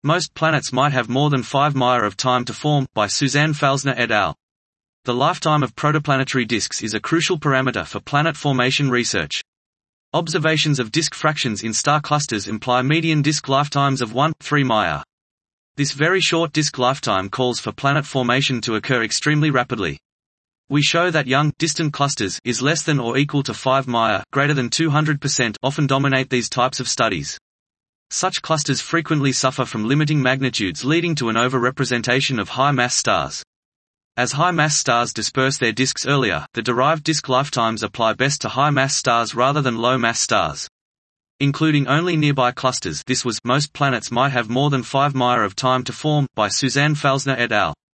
Most planets might have more than 5 Mya of time to form, by Suzanne Falzner et al. The lifetime of protoplanetary disks is a crucial parameter for planet formation research. Observations of disk fractions in star clusters imply median disk lifetimes of 1.3 Mya. This very short disk lifetime calls for planet formation to occur extremely rapidly. We show that young, distant clusters is less than or equal to 5 Mya, greater than 200%, often dominate these types of studies. Such clusters frequently suffer from limiting magnitudes leading to an overrepresentation of high-mass stars. As high-mass stars disperse their disks earlier, the derived disk lifetimes apply best to high-mass stars rather than low-mass stars. Including only nearby clusters, most planets might have more than 5 Mya of time to form, by Suzanne Falzner et al.